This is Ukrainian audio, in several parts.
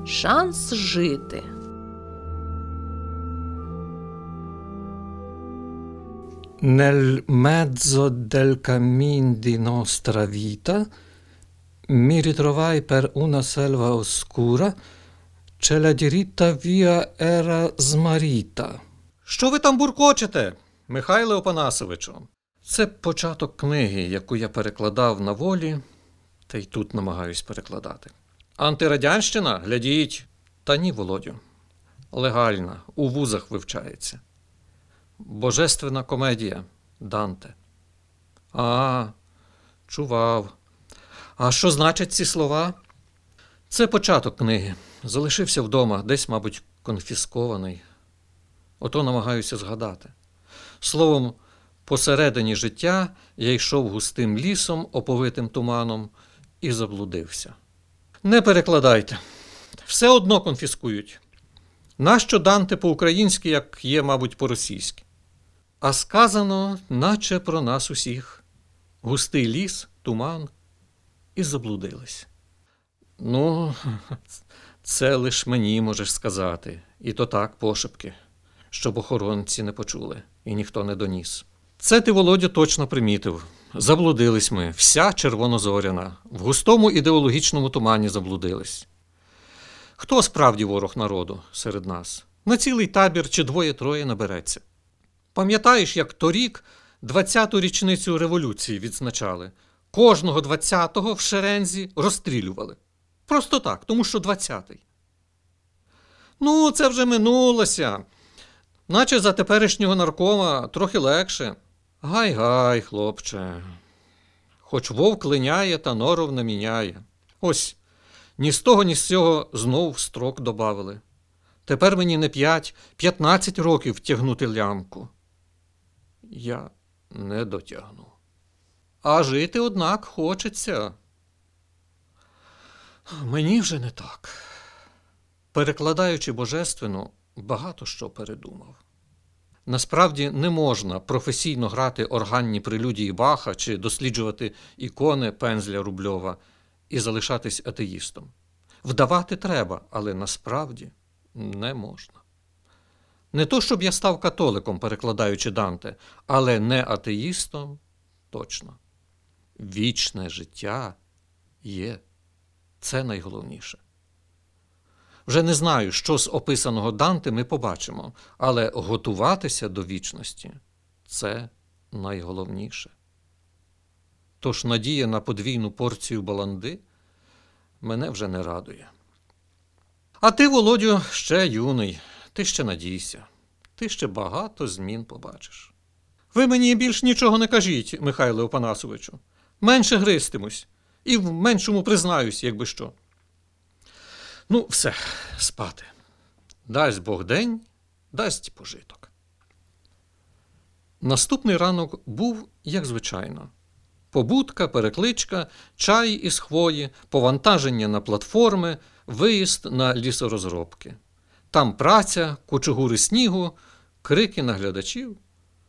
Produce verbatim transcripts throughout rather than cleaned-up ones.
Шанс жити. Nel mezzo del cammin di nostra vita mi ritrovai per una selva oscura, che la diritta via era smarrita. Що ви там буркочете, Михайле Опанасовичу? Це початок книги, яку я перекладав на волі, та й тут намагаюсь перекладати. Антирадянщина? Глядіть. Та ні, Володю. Легальна, у вузах вивчається. Божественна комедія Данте. А, чував. А що значать ці слова? Це початок книги. Залишився вдома, десь, мабуть, конфіскований. Ото намагаюся згадати. Словом, посередині життя я йшов густим лісом, оповитим туманом, і заблудився. Не перекладайте. Все одно конфіскують. Нащо Данте по-українськи, як є, мабуть, по-російськи? А сказано, наче про нас усіх. Густий ліс, туман, і заблудились. Ну, це лиш мені можеш сказати. І то так, пошепки, щоб охоронці не почули і ніхто не доніс. Це ти, Володю, точно примітив. Заблудились ми, вся червонозоряна, в густому ідеологічному тумані заблудились. Хто справді ворог народу серед нас? На цілий табір чи двоє-троє набереться. Пам'ятаєш, як торік двадцяту річницю революції відзначали? Кожного двадцятого в шерензі розстрілювали. Просто так, тому що двадцятий. Ну, це вже минулося. Наче за теперішнього наркома трохи легше. Гай-гай, хлопче. Хоч вовк линяє, та норов не міняє. Ось, ні з того, ні з цього знов строк добавили. Тепер мені не п'ять, п'ятнадцять років тягнути лямку. Я не дотягну. А жити, однак, хочеться. Мені вже не так. Перекладаючи божественну, багато що передумав. Насправді не можна професійно грати органні прелюдії Баха чи досліджувати ікони пензля Рубльова і залишатись атеїстом. Вдавати треба, але насправді не можна. Не то, щоб я став католиком, перекладаючи Данте, але не атеїстом точно. Вічне життя є. Це найголовніше. Вже не знаю, що з описаного Данте ми побачимо, але готуватися до вічності – це найголовніше. Тож надія на подвійну порцію баланди мене вже не радує. А ти, Володю, ще юний, ти ще надійся, ти ще багато змін побачиш. Ви мені більш нічого не кажіть, Михайле Опанасовичу. Менше гристимусь і в меншому признаюсь, якби що. Ну, все, спати. Дасть Бог день, дасть пожиток. Наступний ранок був, як звичайно. Побудка, перекличка, чай із хвої, повантаження на платформи, виїзд на лісорозробки. Там праця, кучугури снігу, крики наглядачів.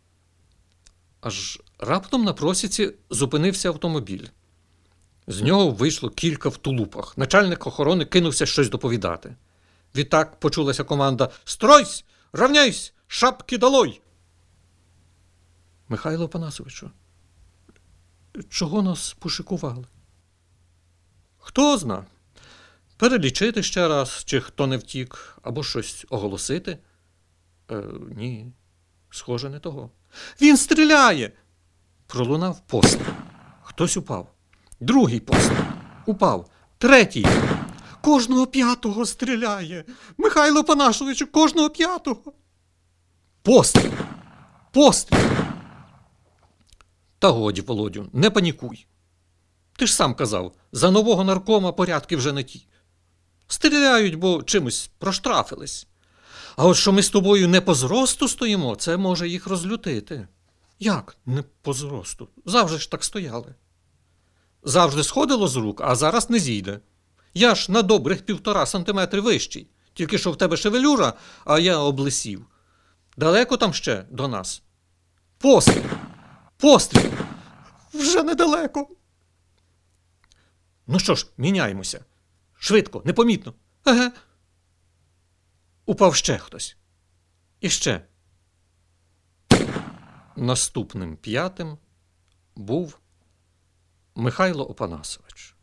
Аж раптом на просіці зупинився автомобіль. З нього вийшло кілька в тулупах. Начальник охорони кинувся щось доповідати. Відтак почулася команда «Стройсь! Равняйсь! Шапки долой!» Михайло Опанасовичу, чого нас пошикували? Хто зна? Перелічити ще раз, чи хто не втік, або щось оголосити? Е, ні, схоже, не того. Він стріляє! Пролунав постріл. Хтось упав. Другий постріл. Упав. Третій. Кожного п'ятого стріляє. Михайло Опанасовичу, кожного п'ятого. Постріл. Постріл. Та годі, Володю, не панікуй. Ти ж сам казав, за нового наркома порядки вже не ті. Стріляють, бо чимось проштрафились. А от що ми з тобою не по зросту стоїмо, це може їх розлютити. Як не по зросту? Завжди ж так стояли. Завжди сходило з рук, а зараз не зійде. Я ж на добрих півтора сантиметри вищий. Тільки що в тебе шевелюра, а я облисів. Далеко там ще до нас? Постріл! Постріл! Вже недалеко. Ну що ж, міняємося. Швидко, непомітно. Еге, Упав ще хтось. І ще. Наступним п'ятим був Михайло Опанасович.